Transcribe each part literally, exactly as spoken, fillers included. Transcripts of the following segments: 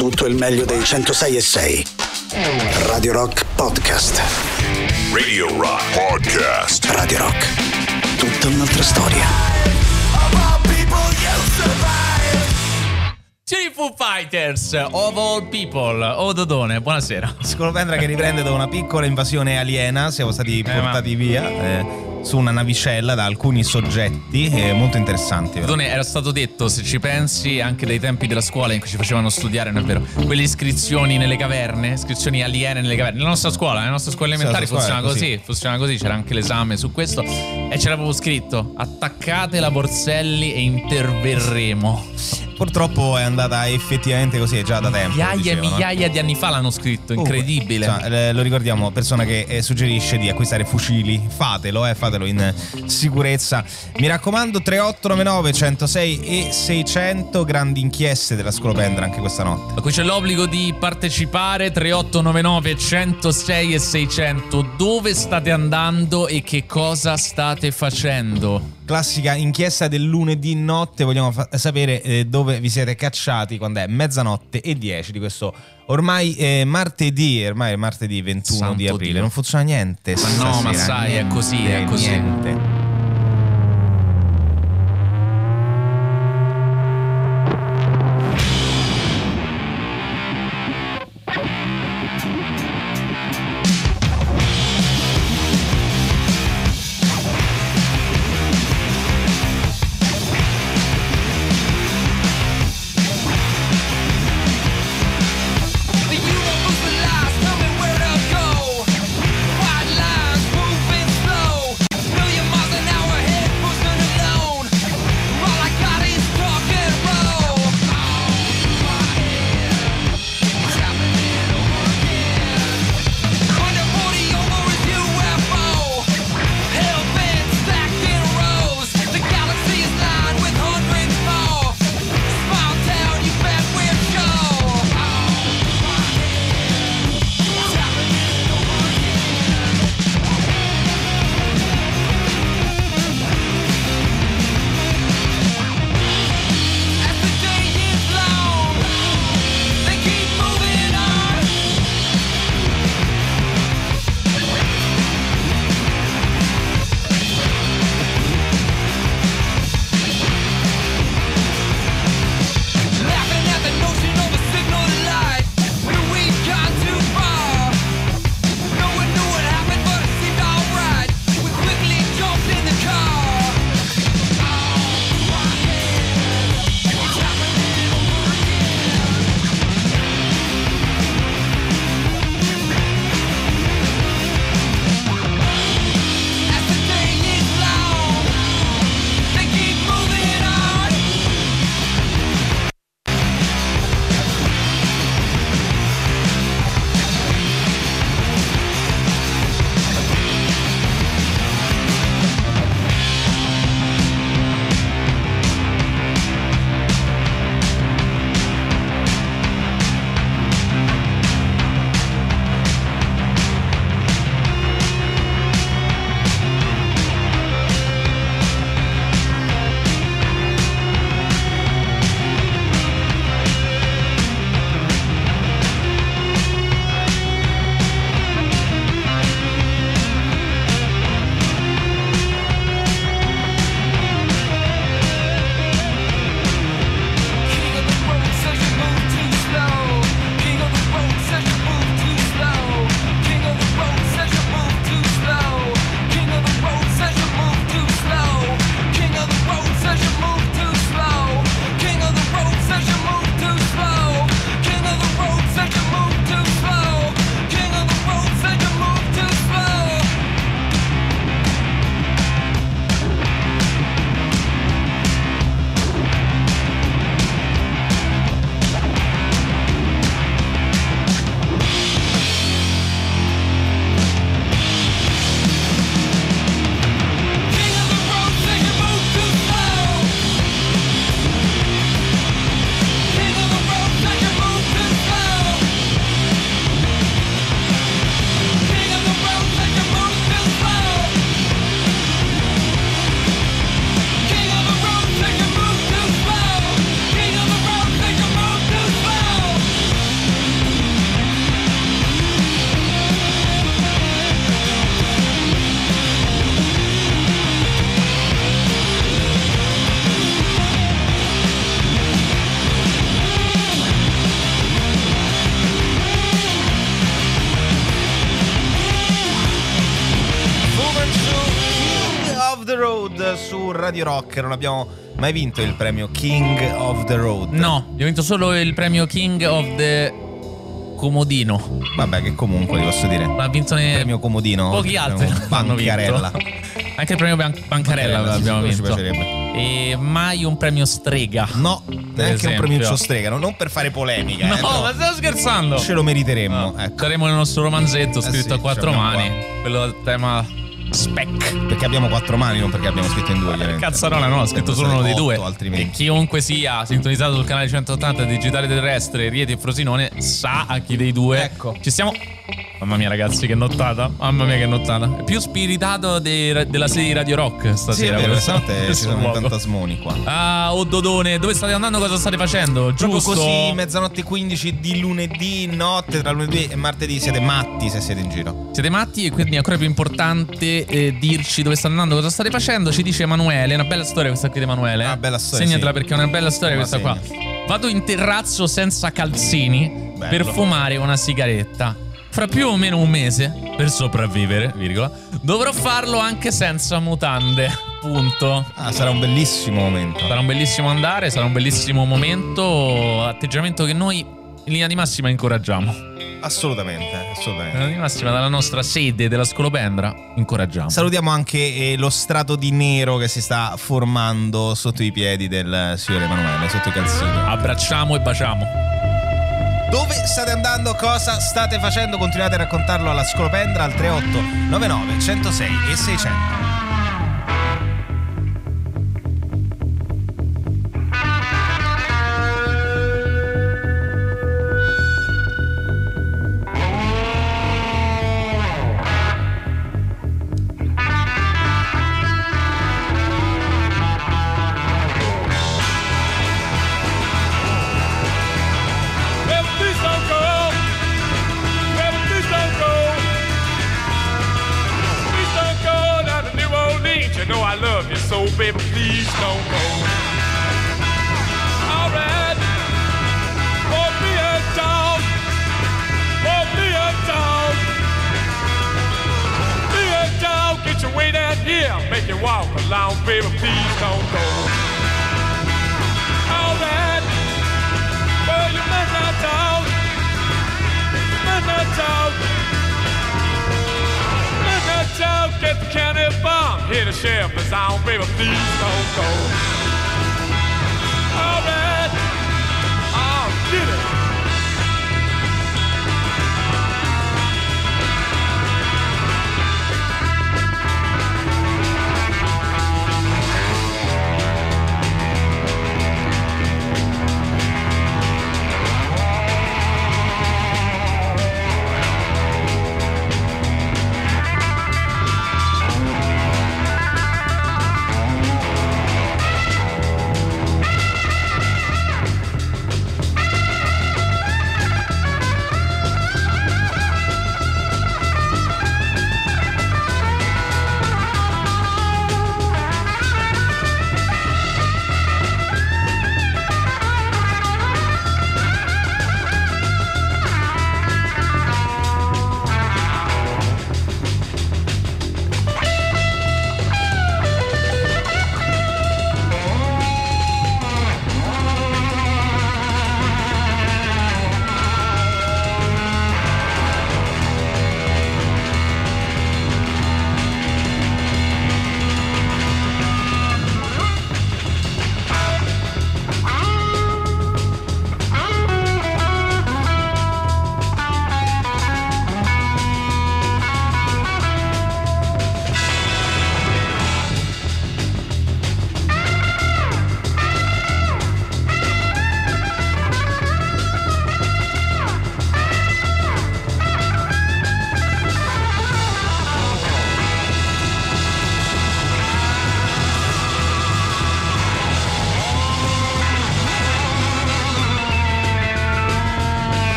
tutto il meglio dei centosei e sei. Radio Rock Podcast. Radio Rock Podcast. Radio Rock. Tutta un'altra storia. C'è i Foo Fighters, of all people. Oh Dodone, buonasera. Scolopendra che riprende da una piccola invasione aliena. Siamo stati Eh, portati via eh, su una navicella da alcuni soggetti eh, molto interessanti. però. Dodone, era stato detto, se ci pensi, anche dai tempi della scuola in cui ci facevano studiare, non è vero? Quelle iscrizioni nelle caverne, iscrizioni aliene nelle caverne. Nella nostra scuola, nella nostra scuola elementare Sì, la nostra funziona scuola è così. Funziona così, c'era anche l'esame su questo. E c'era proprio scritto: attaccate la Borselli e interverremo. Purtroppo è andata effettivamente così, è già da tempo. Migliaia e dicevano, eh. migliaia di anni fa l'hanno scritto, incredibile. Comunque, insomma, eh, lo ricordiamo, persona che eh, suggerisce di acquistare fucili. Fatelo, eh, fatelo in sicurezza. Mi raccomando, tre otto nove nove centosei e seicento, grandi inchieste della Scolopendra anche questa notte. Qui c'è l'obbligo di partecipare. Tre otto nove nove centosei e seicento. Dove state andando e che cosa state facendo? Classica inchiesta del lunedì notte, vogliamo fa- sapere eh, dove vi siete cacciati quando è mezzanotte e dieci di questo ormai eh, martedì, ormai è martedì ventuno Santo di aprile, Dio. non funziona niente. Ma no, stasera, ma sai, è così, è niente, così. Niente. White lines moving slow. Million miles su Radio Rock non abbiamo mai vinto il premio King of the Road. No, io ho vinto solo il premio King of the Comodino. Vabbè, che comunque ti posso dire. Ma ha vinto ne... il premio Comodino. Pochi altri hanno Bancarella. vinto. Anche il premio Ban- Bancarella l'abbiamo sì, vinto. ci piacerebbe. E mai un premio strega. No, neanche un esempio. premio strega, no, non per fare polemica. No, eh, però ma stiamo scherzando. ce lo meriteremmo. No. Ecco. Saremo nel nostro romanzetto scritto Eh sì, a quattro ce l'abbiamo mani. Quello a tema spec. Perché abbiamo quattro mani, non perché abbiamo scritto in due. Chiaramente. Cazzarola, no, ho scritto solo uno dei due. Altrimenti. E chiunque sia sintonizzato sul canale centottanta Digitale Terrestre, Rieti e Frosinone sa a chi dei due Ecco. ci stiamo. Mamma mia, ragazzi, che nottata. Mamma mia, che nottata. È più spiritato dei- della serie di Radio Rock stasera. Sì, è vero, questo- stanotte ci questo sono luogo. fantasmoni qua. Ah, oh Dodone, dove state andando? Cosa state facendo? Proprio Giusto? così, mezzanotte quindici di lunedì notte, tra lunedì e martedì. Siete matti se siete in giro. Siete matti, e quindi è ancora più importante eh, dirci dove state andando, cosa state facendo. Ci dice Emanuele, è una bella storia questa qui di Emanuele. Una bella storia, Segnatela sì. perché è una bella storia La questa qua. segno. Vado in terrazzo senza calzini Bello. per fumare una sigaretta. Fra più o meno un mese, per sopravvivere, virgola, dovrò farlo anche senza mutande. Punto. Ah, sarà un bellissimo momento. Sarà un bellissimo andare, sarà un bellissimo momento. Atteggiamento che noi in linea di massima incoraggiamo. Assolutamente, In assolutamente. linea di massima dalla nostra sede della Scolopendra incoraggiamo. Salutiamo anche eh, lo strato di nero che si sta formando sotto i piedi del signore Emanuele, sotto i calzini. Abbracciamo e baciamo. Dove state andando? Cosa state facendo? Continuate a raccontarlo alla Scolopendra al tre otto nove nove centosei e seicento. Well, please don't go. Well, please don't go. Please don't go down to New Orleans. You know I love you so, baby. Please don't go. All right. For me a dog. For me a dog. Me a dog. Get your way down here. Make you walk along, baby. Please don't go. All right. Well, you must not talk. You must not talk. You must not talk. Get the county bomb. Here the sheriff is on, baby. Please don't go. All right. Oh, get it.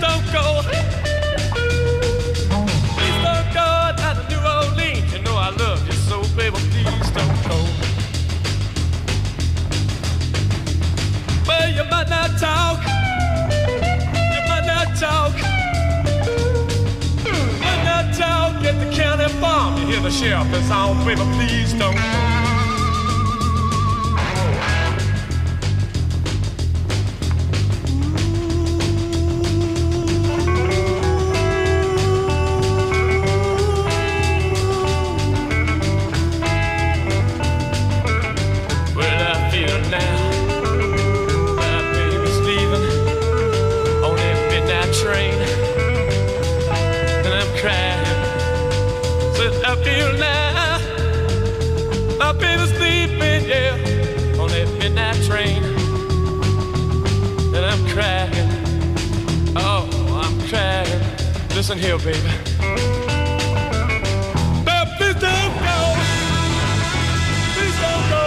don't go. Please don't go down to New Orleans. You know I love you so, baby, please don't go. Well, you might not talk. You might not talk. You might not talk at the county farm. You hear the sheriff is on, baby, please don't go. Listen here, baby. But please don't go. Please don't go.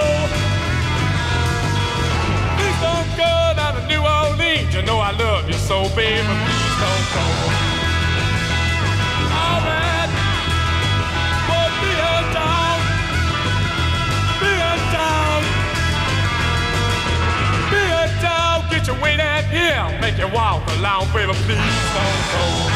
Please don't go down to New Orleans. You know I love you so, baby. Please don't go. All right. Well, be a dog. Be a dog. Be a dog. Get your weight out here. Make you walk along, baby. Please don't go.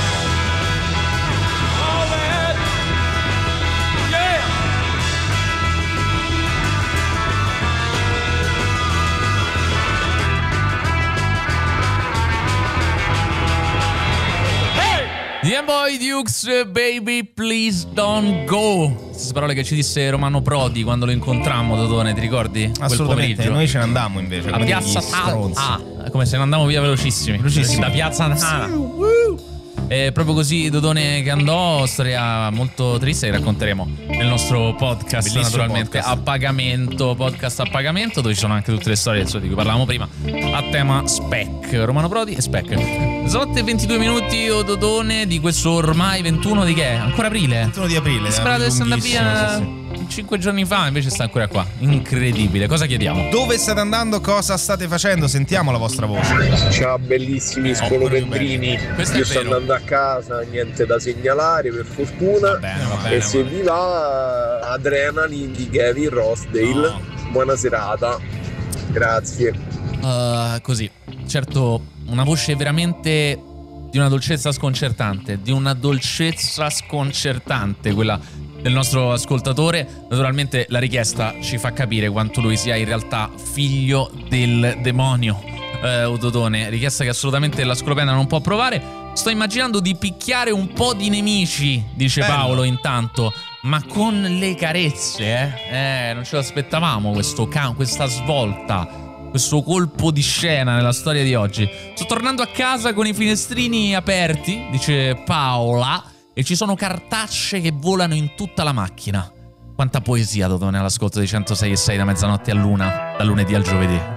The Boy Dukes, baby, please don't go. Queste parole che ci disse Romano Prodi quando lo incontrammo, Dodone, ti ricordi? Assolutamente, noi ce ne andammo invece. A Piazza Tana. Ah, come se ne andammo via velocissimi. Velocissimi. Da Piazza Tana. E proprio così Dodone che andò, storia molto triste che racconteremo nel nostro podcast. Bellissimo, naturalmente podcast. A pagamento, podcast a pagamento, dove ci sono anche tutte le storie di cui parlavamo prima, a tema Spec, Romano Prodi e Spec. Zotte e ventidue minuti, o Dodone, di questo ormai ventuno di che è? Ancora aprile? ventuno di aprile. Speravo di essere andato via sì, sì. cinque giorni fa, invece sta ancora qua. Incredibile, cosa chiediamo? Dove state andando? Cosa state facendo? Sentiamo la vostra voce. Ciao bellissimi eh, scolopendrini. Io sto andando a casa, niente da segnalare per fortuna. Va bene, va bene, e se vi va, Adrenaline di Kevin Rossdale. No. Buona serata. Grazie. Uh, così, certo, una voce veramente di una dolcezza sconcertante, di una dolcezza sconcertante quella del nostro ascoltatore. Naturalmente la richiesta ci fa capire quanto lui sia in realtà figlio del demonio. Eh, Dodone, richiesta che assolutamente la Scolopendra non può approvare. Sto immaginando di picchiare un po' di nemici, dice Bello. Paolo intanto, ma con le carezze, eh? Eh, non ce l'aspettavamo questo can- questa svolta, questo colpo di scena nella storia di oggi. Sto tornando a casa con i finestrini aperti, dice Paola, e ci sono cartacce che volano in tutta la macchina. Quanta poesia, Dodone, all'ascolto di centosei e sei da mezzanotte a luna, da lunedì al giovedì.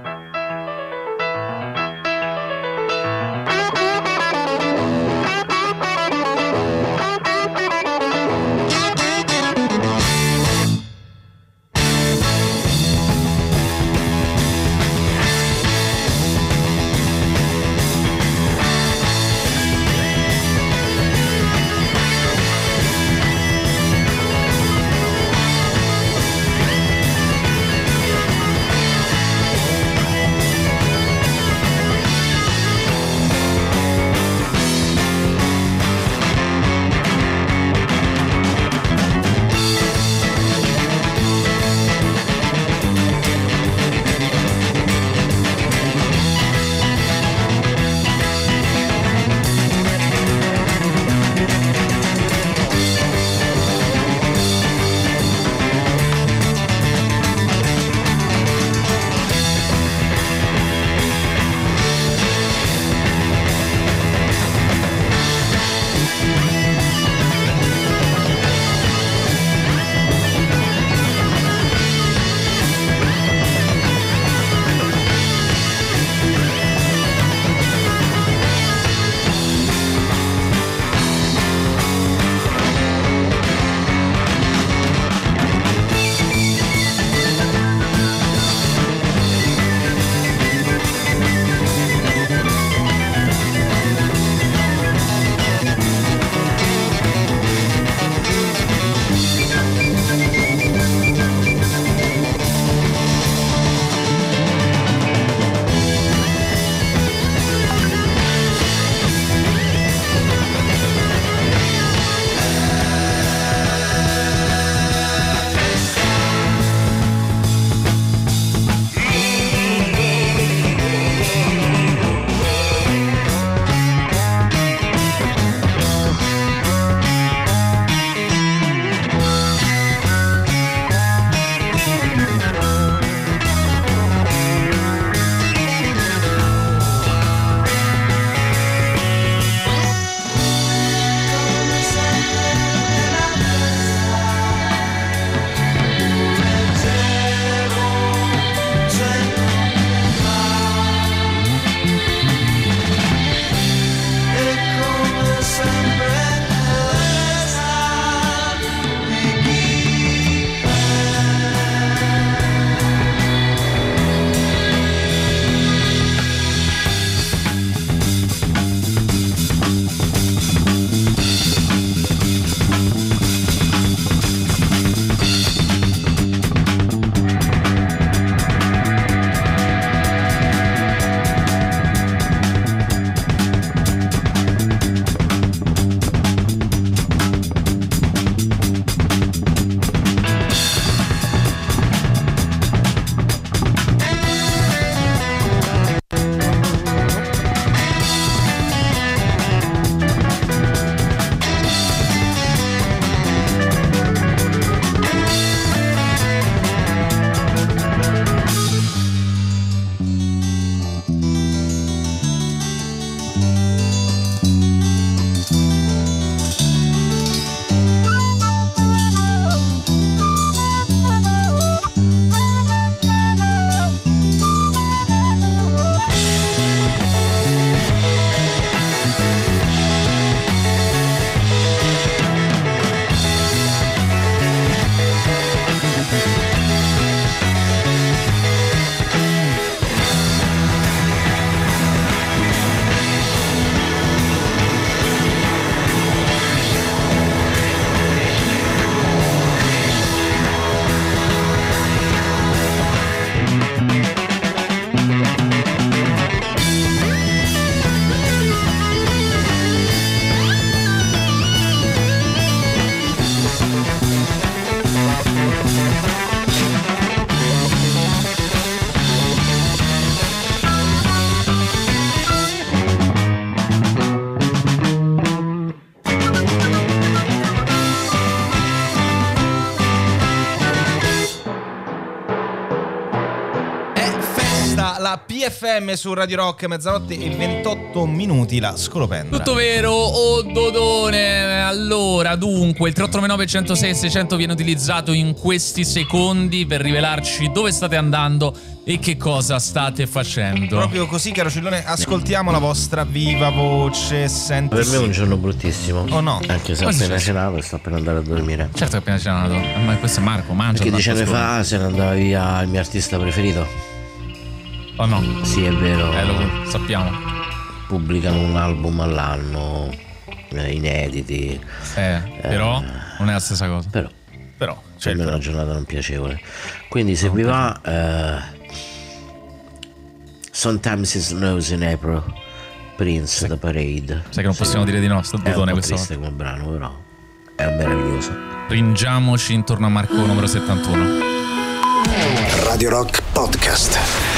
F M su Radio Rock, mezzanotte e ventotto minuti, la scolopendra. Tutto vero, o Dodone. Allora, dunque, il tre otto nove nove uno zero sei sei zero zero viene utilizzato in questi secondi per rivelarci dove state andando e che cosa state facendo. Proprio così, caro Cillone, ascoltiamo la vostra viva voce. Senti. Per me è un giorno bruttissimo. Oh no. Anche se ho appena cenato e sto per andare a dormire. Certo che appena cenato. Ma questo è Marco, mangia. Perché dieci anni fa se ne andava via il mio artista preferito. Oh no. Sì, è vero. Eh, lo sappiamo. Pubblicano un album all'anno, eh, inediti. Eh, però eh, non è la stessa cosa. Però, però certo. Per me è una giornata non piacevole. Quindi se non vi va, eh, Sometimes It Snows in April, Prince, sì. The Parade. Sai che non possiamo sì. dire di no, sto Dodone questo. È un po' triste come brano, però è meraviglioso. Ringiamoci intorno a Marco numero settantuno. Radio Rock Podcast.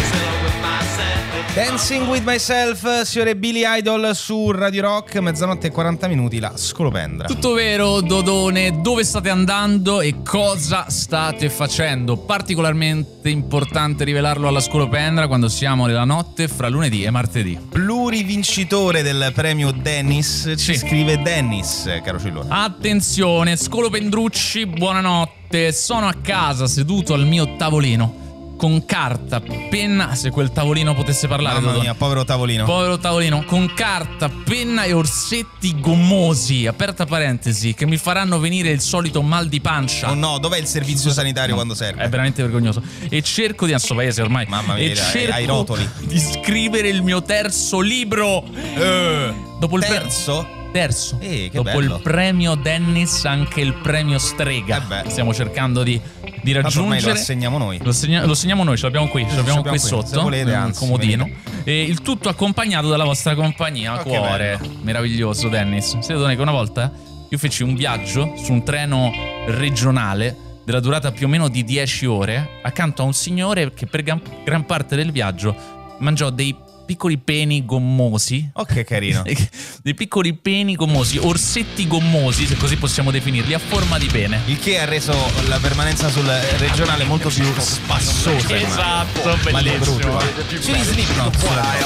Dancing with Myself, signore Billy Idol su Radio Rock, mezzanotte e quaranta minuti, la scolopendra. Tutto vero, Dodone, dove state andando e cosa state facendo? Particolarmente importante rivelarlo alla scolopendra quando siamo nella notte fra lunedì e martedì. Plurivincitore del premio Dennis, ci sì. scrive Dennis, caro Cillone. Attenzione, scolopendrucci, buonanotte, sono a casa seduto al mio tavolino con carta, penna, se quel tavolino potesse parlare. Mamma mia, povero tavolino. Povero tavolino, con carta, penna e orsetti gommosi, aperta parentesi, che mi faranno venire il solito mal di pancia. Oh no, dov'è il servizio sanitario no, quando serve? È veramente vergognoso. E cerco di, a sto paese ormai, mamma mia, e cerco ai rotoli di scrivere il mio terzo libro. Eh, dopo il terzo? Pre- terzo. Eh, che dopo bello. il premio Dennis, anche il premio Strega. Eh beh. Stiamo cercando di di raggiungere. Ormai lo assegniamo noi. Lo, segna, lo segniamo noi, ce l'abbiamo qui, ce l'abbiamo qui, qui sotto, volete, un anzi, comodino. E il tutto accompagnato dalla vostra compagnia, oh, cuore. Meraviglioso, Dennis. Siete che una volta io feci un viaggio su un treno regionale della durata più o meno di dieci ore accanto a un signore che per gran, gran parte del viaggio mangiò dei piccoli peni gommosi. Oh, che carino. Dei piccoli peni gommosi, orsetti gommosi, se così possiamo definirli, a forma di pene. Il che ha reso la permanenza sul regionale molto più spassosa. Esatto, bellissimo. Ci Slipknot.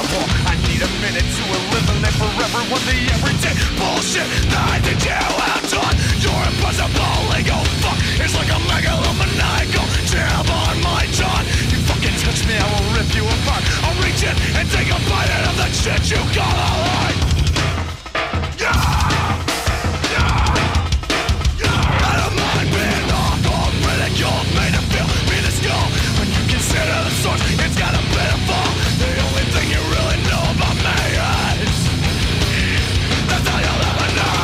Touch me, I will rip you apart. I'll reach in and take a bite out of the shit you call a life. Yeah, yeah, yeah. I don't mind being awkward, ridiculed, made to feel minuscule. When you consider the source, it's got a bit of fall. The only thing you really know about me is that's all you'll ever know.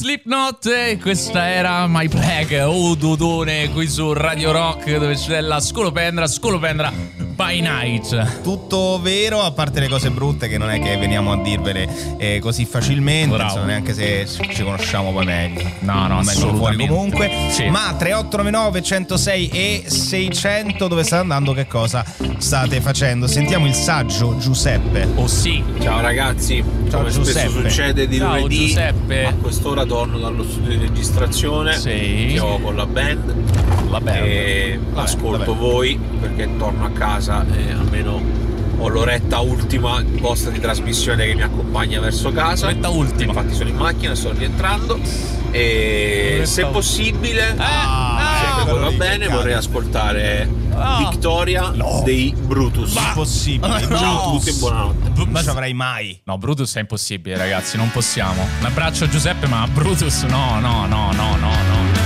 Slipknot e questa era My Plague, oh dodone qui su Radio Rock dove c'è la Scolopendra, Scolopendra by Night. Tutto vero, a parte le cose brutte che non è che veniamo a dirvele eh, così facilmente, Bravo. insomma, neanche se ci conosciamo poi meglio. No, no, meglio fuori assolutamente. comunque. Sì. Ma tre otto nove nove centosei e seicento dove sta andando, che cosa state facendo? Sentiamo il saggio Giuseppe. Oh sì. Ciao ragazzi, Ciao, come Giuseppe. spesso succede di Ciao, lunedì Giuseppe. a quest'ora torno dallo studio di registrazione Sì. che ho con la band Vabbè. e Vabbè, ascolto vabbè. voi perché torno a casa e almeno ho l'oretta ultima vostra di trasmissione che mi accompagna verso casa. L'oretta ultima. Infatti sono in macchina, sto rientrando e L'oretta se ultima. possibile, Ah, se quello va lì, bene, che vorrei cade. ascoltare Ah. Victoria No. dei Brutus. Impossibile. Ciao a tutti e buonanotte. Non ci avrei mai. No, Brutus è impossibile, ragazzi, non possiamo. Un abbraccio a Giuseppe, ma Brutus no, no, no, no, no, no.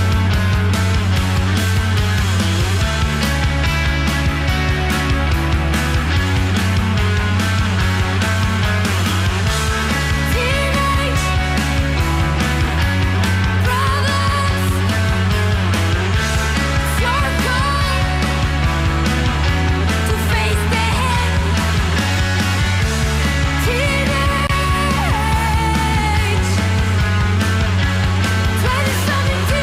Teenage, twenty something.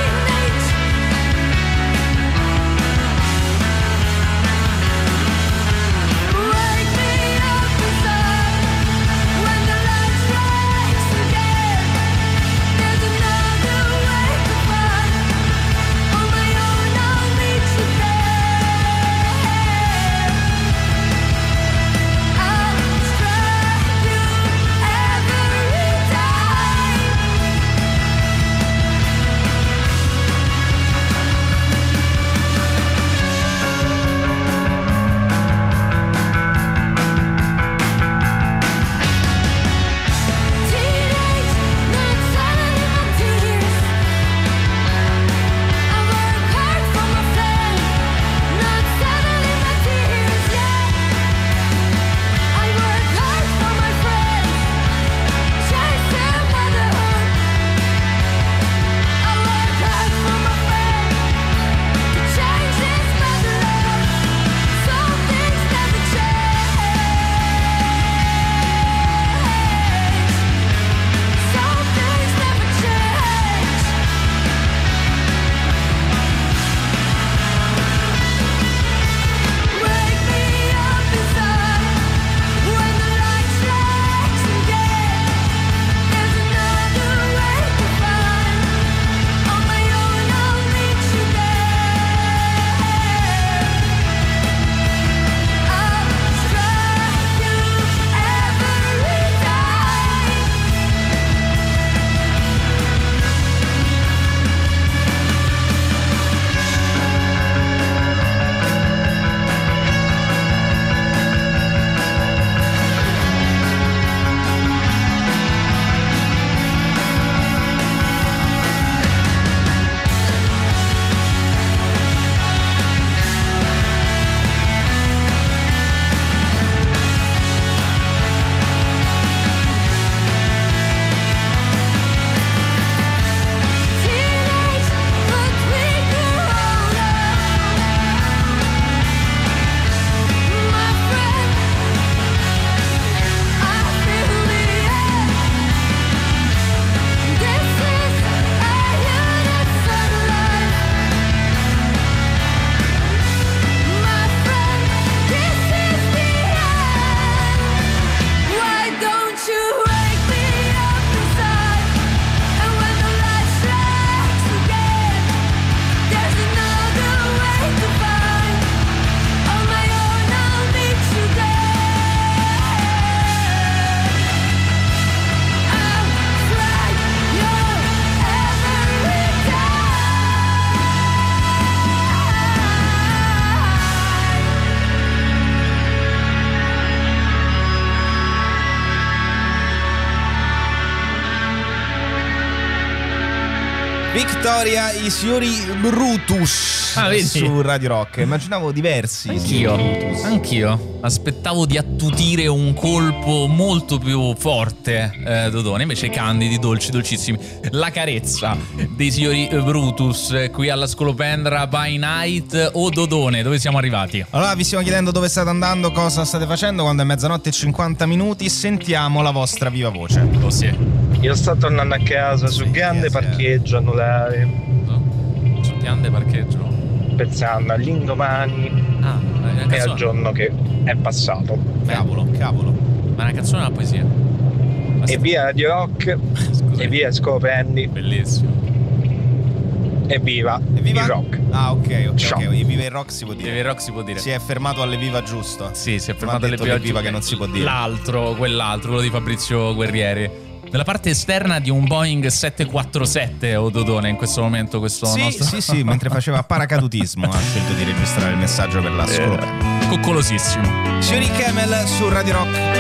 vittoria i signori Brutus Ah, vedi? su Radio Rock. Immaginavo diversi. Anch'io, anch'io aspettavo di attutire un colpo molto più forte, eh, Dodone. Invece candidi, dolci, dolcissimi. La carezza dei signori Brutus eh, qui alla Scolopendra by Night. O Dodone, dove siamo arrivati? Allora vi stiamo chiedendo dove state andando, cosa state facendo. Quando è mezzanotte e cinquanta minuti sentiamo la vostra viva voce. Oh sì. Io sto tornando a casa sul grande sì, sì. parcheggio anulare, Sul grande parcheggio. pensando all'indomani Ah, è una e al canzone. giorno che è passato. Cavolo, cavolo. Ma è una canzone o una poesia? E via Radio Rock, Scusa. e via Scopendi, Bellissimo. e viva, Evviva il rock. Ah, ok, ok, Ciao. ok. E viva il rock si può dire. Deve rock si può dire. Si è fermato alle viva giusto. Sì, si è Non fermato ha alle detto piogge. le viva che non si può dire. L'altro, quell'altro, quello di Fabrizio Guerrieri. Nella parte esterna di un Boeing sette quattro sette, o Dodone, in questo momento questo Sì, nostro... sì, sì, mentre faceva paracadutismo ha scelto di registrare il messaggio per la Scolopendra. Eh, coccolosissimo. Signori Camel su Radio Rock.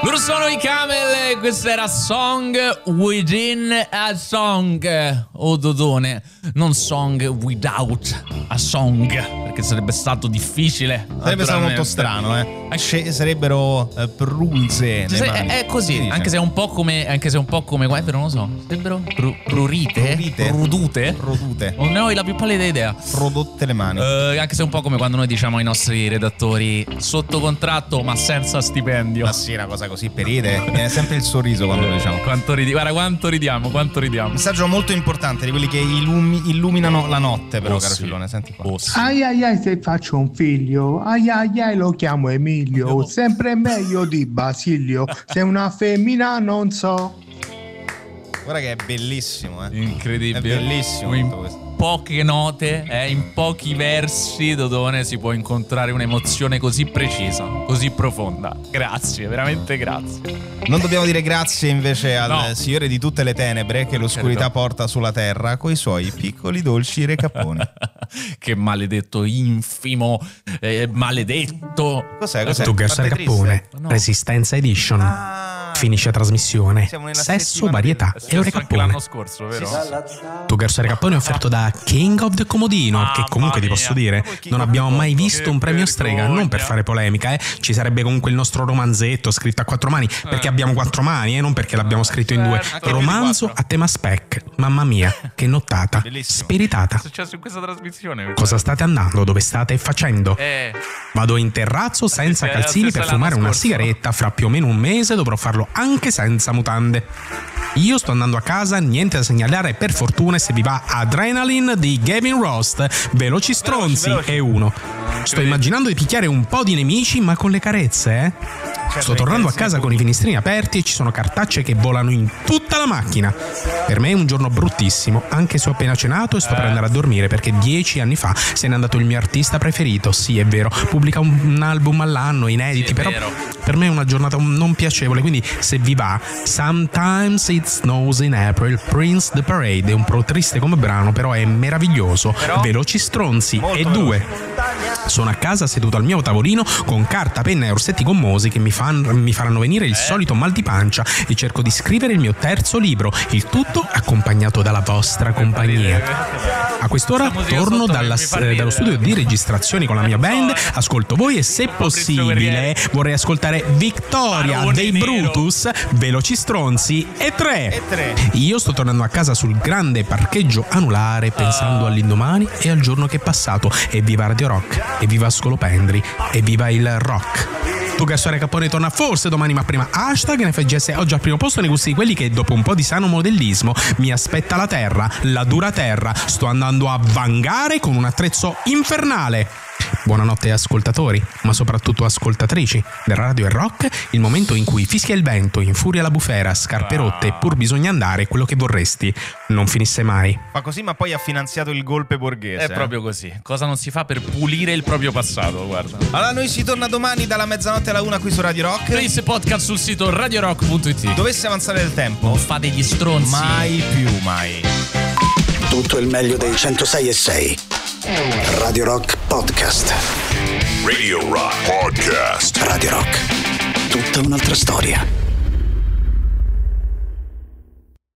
Loro sono i Camel e questa era Song Within a Song. Oh Dodone, non Song Without a Song, perché sarebbe stato difficile. Sarebbe stato molto strano, eh. Sce- sarebbero uh, prunze. Cioè, è, è così, anche se è un po' come anche se è un po' come guarda, non lo so. Sarebbero pru- prurite, Prurite? Produte, Produte. Non ne ho la più pallida idea. Prodotte le mani. Eh, anche se è un po' come quando noi diciamo ai nostri redattori sotto contratto ma senza stipendio. Ma sì, una cosa così per ride. Viene sempre il sorriso quando lo diciamo. Quanto ridi- guarda quanto ridiamo, quanto ridiamo. Messaggio molto importante di quelli che illumi- illuminano la notte, però, Oh, caro sì. Cillone, senti qua. Oh, sì. Ai ai ai se faccio un figlio, ai ai ai lo chiamo Emilio, sempre meglio di Basilio, se una femmina non so. Guarda che è bellissimo, eh. Incredibile. È bellissimo In tutto questo. poche note, eh, in pochi versi, Dodone, si può incontrare un'emozione così precisa, così profonda. Grazie, veramente grazie. Non dobbiamo dire grazie invece al No. Signore di tutte le tenebre che l'oscurità Certo. porta sulla terra coi suoi piccoli dolci recapponi. Che maledetto, infimo, eh, maledetto. Cos'è? Cos'è? Two Girls Parte Recappone, triste? No. Resistenza Edition. Ah. Finisce la trasmissione. Siamo nella Sesso, settimana varietà È e successo anche l'anno Recappone. scorso, vero? Two Girls Recappone è offerto da King of the Comodino, Mamma che comunque ti mia. posso dire, King non of abbiamo the mai Comodino. visto un premio Che strega, vergogna. non per fare polemica, eh. Ci sarebbe comunque il nostro romanzetto scritto a quattro mani, perché abbiamo quattro mani, eh, non perché l'abbiamo scritto in due. Certo. Anche più di Romanzo quattro. a tema spec. Mamma mia, che nottata. Bellissimo. Spiritata. È successo in questa trasmissione? Cosa state andando? Dove state facendo? Eh, Vado in terrazzo senza Sì, sì, calzini la per stessa fumare l'anno una scorso. sigaretta. Fra più o meno un mese dovrò farlo anche senza mutande. Io sto andando a casa, niente da segnalare per fortuna, e se vi va Adrenaline di Gavin Rost, Veloci Stronzi veloci. e uno. Sto immaginando di picchiare un po' di nemici, ma con le carezze, eh? Sto tornando a casa con i finestrini aperti e ci sono cartacce che volano in tutta la macchina. Per me è un giorno bruttissimo, anche se ho appena cenato e sto per andare a dormire, perché dieci anni fa se n'è andato il mio artista preferito. Sì, è vero, pubblica un, un album all'anno, inediti, Sì, è però vero. per me è una giornata non piacevole, quindi se vi va Sometimes It Snows in April, Prince the Parade, è un po' triste come brano, però è meraviglioso. Veloci Stronzi e due. Sono a casa seduto al mio tavolino con carta, penna e orsetti gommosi che mi, fan- mi faranno venire il solito mal di pancia, e cerco di scrivere il mio terzo libro, il tutto accompagnato dalla vostra compagnia. A quest'ora Questa musica torno sotto dalla- mi fa ridere. dallo studio di registrazioni con la mia band, ascolto voi e se Fabrizio possibile Guerrieri. vorrei ascoltare Victoria Barone dei Nero. Brutus, Veloci Stronzi e tre. E tre. Io sto tornando a casa sul grande parcheggio anulare pensando all'indomani e al giorno che è passato. Evviva Radio Rock, evviva Scolopendri, evviva il rock. Tu che Storia Cappone torna forse domani, ma prima hashtag N F G S oggi al primo posto nei gusti di quelli che dopo un po' di sano modellismo mi aspetta la terra, la dura terra. Sto andando a vangare con un attrezzo infernale. Buonanotte ascoltatori, ma soprattutto ascoltatrici del Radio e Rock, il momento in cui fischia il vento, infuria la bufera, scarpe rotte, eppur bisogna andare quello che vorresti. Non finisse mai. Fa così, ma poi ha finanziato il golpe borghese. è proprio così. Cosa non si fa per pulire il proprio passato, guarda. Allora noi si torna domani dalla mezzanotte alla una qui su Radio Rock. Playlist e podcast sul sito radiorock punto it. Dovesse avanzare il tempo, Non fate gli stronzi. mai più, mai. Tutto il meglio dei centosei e sei. Radio Rock Podcast. Radio Rock Podcast. Radio Rock. Tutta un'altra storia.